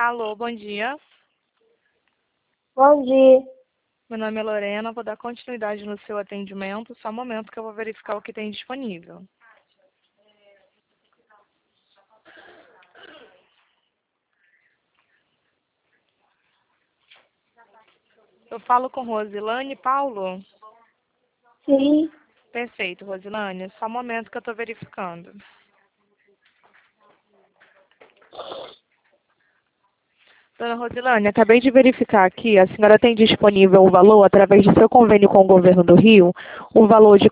Alô, bom dia. Bom dia. Meu nome é Lorena, vou dar continuidade no seu atendimento, só um momento que eu vou verificar o que tem disponível. Eu falo com Rosilane Paulo? Sim. Perfeito, Rosilane, só um momento que eu estou verificando. Dona Rosilane, acabei de verificar aqui, a senhora tem disponível o valor, através do seu convênio com o governo do Rio, um valor de R$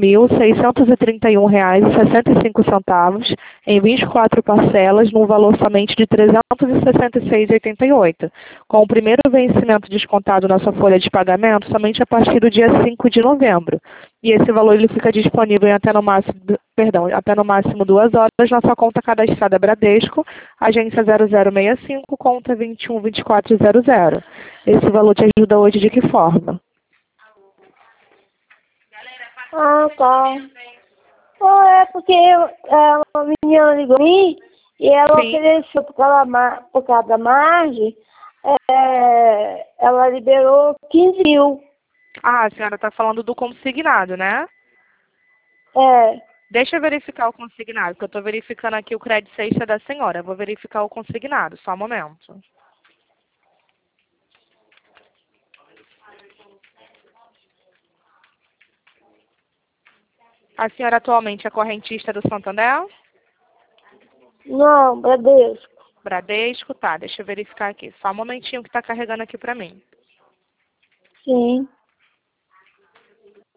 4.631,65 em 24 parcelas, num valor somente de R$ 366,88, com o primeiro vencimento descontado na sua folha de pagamento somente a partir do dia 5 de novembro. E esse valor ele fica disponível em até no máximo 2 horas na sua conta cadastrada Bradesco, agência 0065, conta 212400. Esse valor te ajuda hoje de que forma? Ah, tá. É porque uma menina ligou pra mim e ela Sim. ofereceu por causa da margem, ela liberou 15 mil. Ah, a senhora está falando do consignado, né? É, Deixa eu verificar o consignado, porque eu estou verificando aqui o crédito extra da senhora. Eu vou verificar o consignado, só um momento. A senhora atualmente é correntista do Santander? não, Bradesco. Bradesco, tá. Deixa eu verificar aqui. Só um momentinho que está carregando aqui para mim. Sim.